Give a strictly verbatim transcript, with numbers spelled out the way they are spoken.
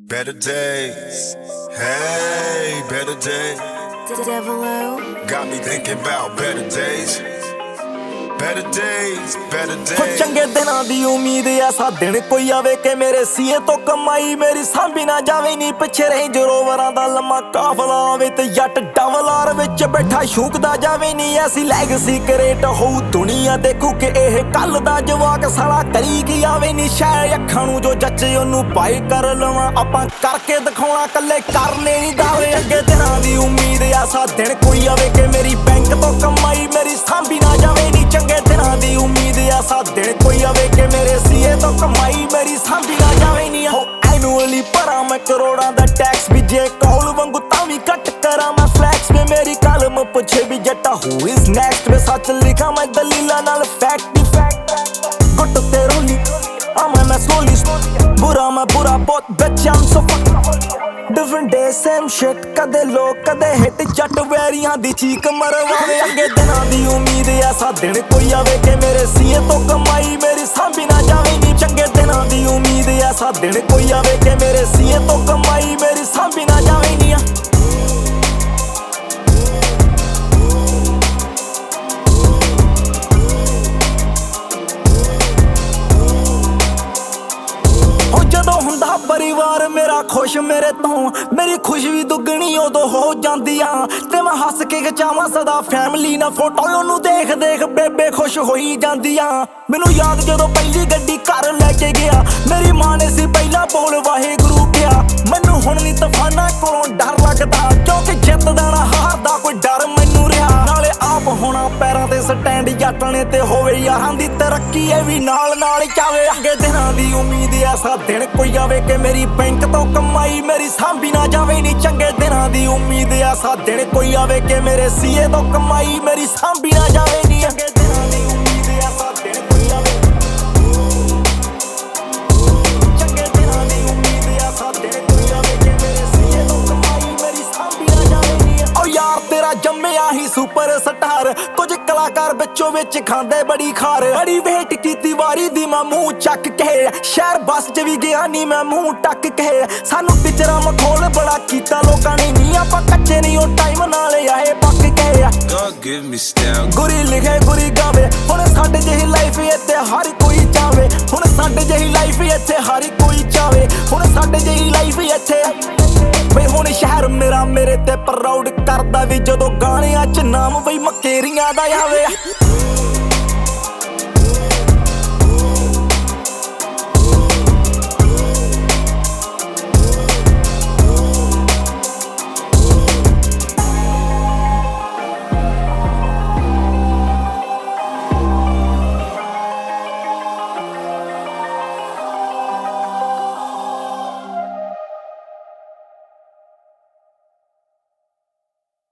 Better days, hey, better days. Devilo. Got me thinking about better days. Better days, better ਹੋ days. ਚੰਗੇ ਦਿਨਾਂ ਦੀ ਉਮੀਦ ਐਸਾ ਦਿਨ ਕੋਈ ਆਵੇ ਕਿ ਮੇਰੇ ਸੀਏ ਤੋਂ ਕਮਾਈ ਮੇਰੀ ਸਾਂਭੀ ਨਾ ਜਾਵੇ ਨੀ ਪਿੱਛੇ ਰੇਂਜ ਰੋਵਰਾਂ ਦਾ ਲੰਮਾ ਕਾਫਲਾ ਆਵੇ ਤੇ ਜੱਟ ਡਬਲ ਆਰ ਵਿੱਚ ਬੈਠਾ ਸ਼ੂਕਦਾ ਜਾਵੇ ਨੀ ਐਸੀ ਲੈਗਸੀ ਕ੍ਰੀਏਟ ਹੋਊ ਦੁਨੀਆ ਦੇਖੂ ਕਿ ਇਹ ਕੱਲ ਦਾ ਜਵਾਕ ਸਾਲਾ ਕਰੀ ਕੀ ਆਵੇ ਨੀ ਸ਼ਾਇ ਅੱਖਾਂ ਨੂੰ ਜੋ ਜੱਚੇ ਉਹਨੂੰ ਬਾਈ ਕਰ ਲਵਾਂ ਆਪਾਂ ਕਰਕੇ ਦਿਖਾਉਣਾ ਕੱਲੇ ਕਰਨੇ ਨਹੀਂ ਦਾਵੇ ਅੱਗੇ ਦਿਨਾਂ ਦੀ ਉਮੀਦ ਐਸਾ ਦਿਨ ਕੋਈ ਆਵੇ ਕਿ ਮੇਰੀ ਬੈਂਕ ਤੋਂ ਕਮਾਈ ਮੇਰੀ ਸਾਂਭੀ ਨਾ ਜਾਵੇ ਨੀ ਚੰਗੇ ਦਿਨਾਂ ਦੀ ਉਮੀਦ ਐਸਾ ਦਿਨ ਕੋਈ ਆਵੇ ਕਿ ਮੇਰੇ ਸੀਏ ਤੋਂ ਕਮਾਈ ਮੇਰੀ ਸਾਂਭੀ ਨਾ ਜਾਵੇ ਨੀ ਹੋ ਐਨੂਅਲੀ ਭਰਾਂ ਮੈਂ ਕਰੋੜਾਂ ਦਾ ਟੈਕਸ ਵੀ ਜੇ ਕੌਲ ਵਾਂਗੂ ਤਾਂ ਵੀ ਕੱਟ ਕਰਾਂ ਮੈਂ ਫਲੈਕਸ ਵੀ ਮੇਰੀ ਕਲਮ ਪੁੱਛੇ ਵੀ ਜੱਟਾ ਹੂ ਇਜ਼ ਨੈਕਸਟ ਵੇ ਸੱਚ ਲਿਖਾਂ ਮੈਂ ਦਲੀਲਾਂ ਨਾਲ ਫੈਕਟ ਹੀ ਫੈਕਟ ਗੁੱਟ ਤੇ ਰੋਲੀ ਆਵਾਂ ਮੈਂ ਸਲੋਲੀ ਬੁਰਾ ਮੈਂ ਬੁਰਾ ਬਹੁਤ bitch I'm so fucking Different day same shit ਕਦੇ ਲੋਕ ਕਦੇ ਹਿੱਟ ਜੱਟ ਵੈਰੀਆਂ ਦੀ ਚੀਕ ਮਰਵਾਵੇ ਅੱਗੇ ਦਿਨਾਂ ਦੀ ਉਮੀਦ ਐਸਾ ਦਿਨ ਕੋਈ ਆਵੇ ਕਿ ਮੇਰੇ ਸੀਏ ਤੋਂ ਕਮਾਈ ਮੇਰੀ ਸਾਂਭੀ ਨਾ ਜਾਵੇ ਨੀ ਚੰਗੇ ਦਿਨਾਂ ਦੀ ਉਮੀਦ ਐਸਾ ਦਿਨ ਕੋਈ ਆਵੇ ਕਿ ਮੇਰੇ ਸੀਏ ਤੋਂ ਕਮਾਈ ਮੇਰੀ ਸਾਂਭੀ ਨਾ ਜਾਵੇ ਨੀ ਜਦੋਂ ਹੁੰਦਾ ਪਰਿਵਾਰ ਮੇਰਾ ਖੁਸ਼ ਮੇਰੇ ਤੋਂ ਮੇਰੀ ਖੁਸ਼ ਵੀ ਦੁੱਗਣੀ ਉਦੋਂ ਹੋ ਜਾਂਦੀ ਆ ਤੇ ਮੈਂ ਹੱਸ ਕੇ ਖਿਚਾਵਾਂ ਸਦਾ ਫੈਮਿਲੀ ਨਾਲ ਫੋਟੋ ਉਹਨੂੰ ਦੇਖ ਦੇਖ ਬੇਬੇ ਖੁਸ਼ ਹੋਈ ਜਾਂਦੀ ਆ ਮੈਨੂੰ ਯਾਦ ਜਦੋਂ ਪਹਿਲੀ ਗੱਡੀ ਘਰ ਲੈ ਕੇ ਗਿਆ ਮੇਰੀ ਮਾਂ ਨੇ ਸੀ ਪਹਿਲਾਂ ਬੋਲ ਵਾਹਿਗੁਰੂ ਕਿਹਾ ਮੈਨੂੰ ਹੁਣ ਨਹੀਂ ਤੂਫਾਨਾਂ ਕੋਲੋਂ ਡਰ ਲੱਗਦਾ ਕਿਉਂਕਿ ਜਿੱਤ ਦੇਣਾ ਹਾਰ ਦਾ ਕੋਈ ਡਰ ਮੈਨੂੰ ਰਿਹਾ ਨਾਲੇ ਆਪ ਹੋਣਾ ਪੈਰਾਂ ਤੇ ਸਟੈਂਡ ਜੱਟਣੇ ਤੇ ਹੋਵੇ ਯਾਰਾਂ ਦੀ ਤਰੱਕੀ ਇਹ ਵੀ ਨਾਲ ਨਾਲ ਚਾਵੇ ਅੱਗੇ ਦਿਨਾਂ ਦੀ ਉਮੀਦ ਐਸਾ ਦਿਨ ਕੋਈ ਆਵੇ ਕਿ ਮੇਰੀ ਬੈਂਕ ਤੋਂ ਕਮਾਈ ਮੇਰੀ ਸਾਂਭੀ ਨਾ ਜਾਵੇ ਨੀ ਚੰਗੇ ਦਿਨਾਂ ਦੀ ਉਮੀਦ ਐਸਾ ਦਿਨ ਕੋਈ ਆਵੇ ਕਿ ਮੇਰੇ ਸੀਏ ਤੋਂ ਕਮਾਈ ਮੇਰੀ ਸਾਂਭੀ ਨਾ ਜਾਵੇ ਨੀ ਚੰਗੇ ਦਿਨਾਂ ਦੀ ਉਮੀਦ ਐਸਾ ਦਿਨ ਕੋਈ ਆਵੇ ਚੰਗੇ ਦਿਨਾਂ ਦੀ ਉਮੀਦ ਐਸਾ ਦਿਨ ਕੋਈ ਆਵੇ ਕਿ ਮੇਰੇ ਸੀਏ ਤੋਂ ਕਮਾਈ ਮੇਰੀ ਸਾਂਭੀ ਨਾ ਜਾਵੇ ਨੀ ਓ ਯਾਰ ਤੇਰਾ ਜੰਮਿਆ ਹੀ ਸੁਪਰ ਸਟਾਰ ਕੁਝ ਕਲਾਕਾਰ ਵਿੱਚੋਂ ਵਿੱਚ ਖਾਂਦੇ ਬੜੀ ਖਾਰ ਬੜੀ ਵੇਟ ਕੀਤੀ ਵਾਰੀ ਦੀ ਮੈਂ ਮੂੰਹ ਚੱਕ ਕੇ ਸ਼ਹਿਰ ਬੱਸ 'ਚ ਵੀ ਗਿਆ ਨੀ ਮੈਂ ਮੂੰਹ ਟੱਕ ਕੇ ਸਾਨੂੰ ਪਿਚਰਾਂ ਮਖੌਲ ਬੜਾ ਕੀਤਾ ਲੋਕਾਂ ਨੇ ਨੀ ਆਪਾਂ ਕੱਚੇ ਨਹੀਂ ਉਹ ਟਾਈਮ ਨਾਲ ਆਏ ਪੱਕ ਕੇ God give me style. Guri ਲਿਖੇ ਗੁਰੀ ਗਾਵੇ ਹੁਣ ਸਾਡੇ ਜਿਹੀ ਲਾਈਫ ਇੱਥੇ ਹਰ ਕੋਈ ਚਾਵੇ ਹੁਣ ਸਾਡੇ ਜਿਹੀ ਲਾਈਫ ਇੱਥੇ ਹਰ ਕੋਈ ਚਾਵੇ ਹੁਣ ਸਾਡੇ ਜਿਹੀ ਲਾਈਫ ਇੱਥੇ ਵੇ ਹੁਣ ਸ਼ਹਿਰ ਮੇਰਾ ਮੇਰੇ ਤੇ ਪ੍ਰਾਊਡ ਕਰਦਾ ਵੀ ਜਦੋਂ ਗਾਣਿਆਂ 'ਚ ਨਾਮ ਬਈ ਮਕੇਰੀਆਂ ਦਾ ਆਵੇ